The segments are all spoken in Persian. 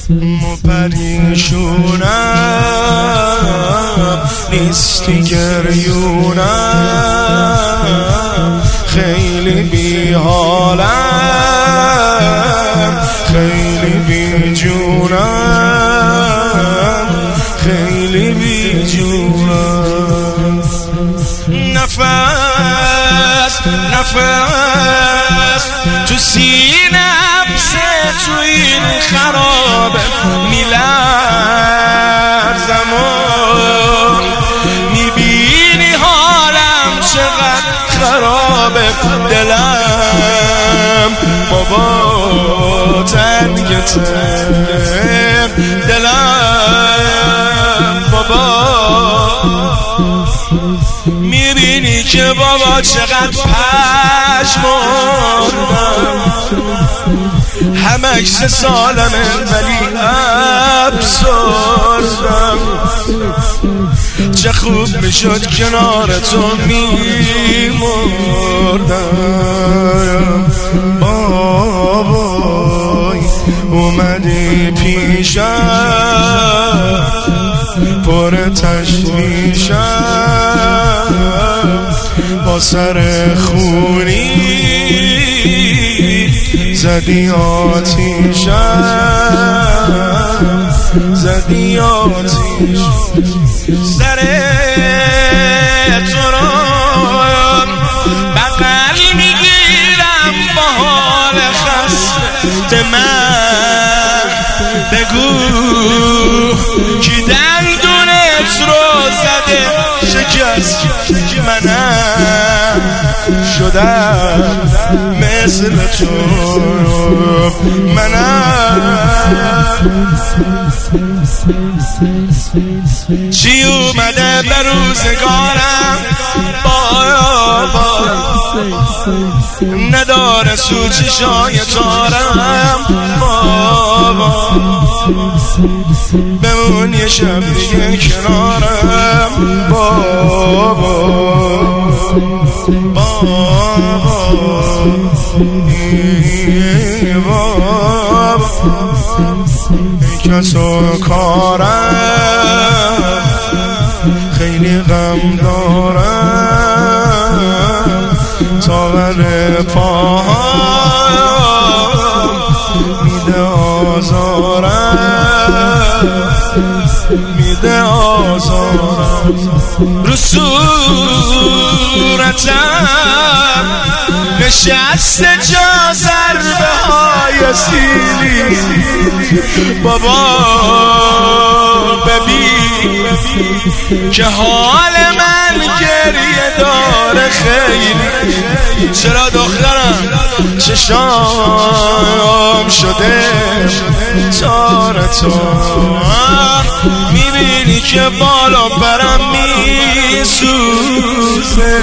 پریشونم نیستی گریونم خیلی بی حالم خیلی بی جونم خیلی بی جونم نفس تو سینم تو این خرابه میلرزم و میبینی حالم چقدر خرابه دلم بابا تنگ دلم بابا میبینی که بابا چقدر پشمردم هم عکس سالمه ولی افسردم چه خوب میشد کنار تو میمردم بابای اومدی پیشم پر تشویشم با سر خونی زدی آتیشم زدی آتیش سر تو رو بغل میگیرم با حال خسته من بگو کی دندونت رو زده شکست منم شدم مثل تو منم چی اومده به روزگارم بابا نداره سوچی شای تارم بابا بمون یه شب دیگه کنارم بابا کس و کارم خیلی غم دارم تاور پاهم میده آزارم رو صورتم نشست جا ضربه های سیلی بابا ببین که حال من گریه داره خیلی چرا دخترم چشام شده تار تو میبینی که بالا برم میسوزه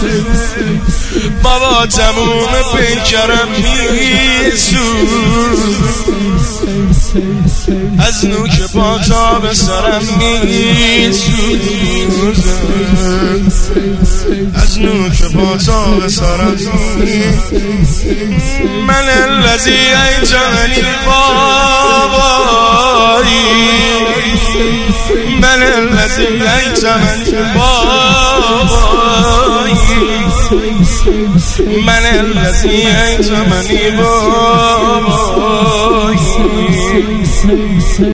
بابا تموم پیکرم میسوزه از نوک پا تا به سرم میسوزه از نوک پا تا به سرم من الذی ایتمنی بابایی من الذی ایتمنی بابایی من الذی ایتمنی بابایی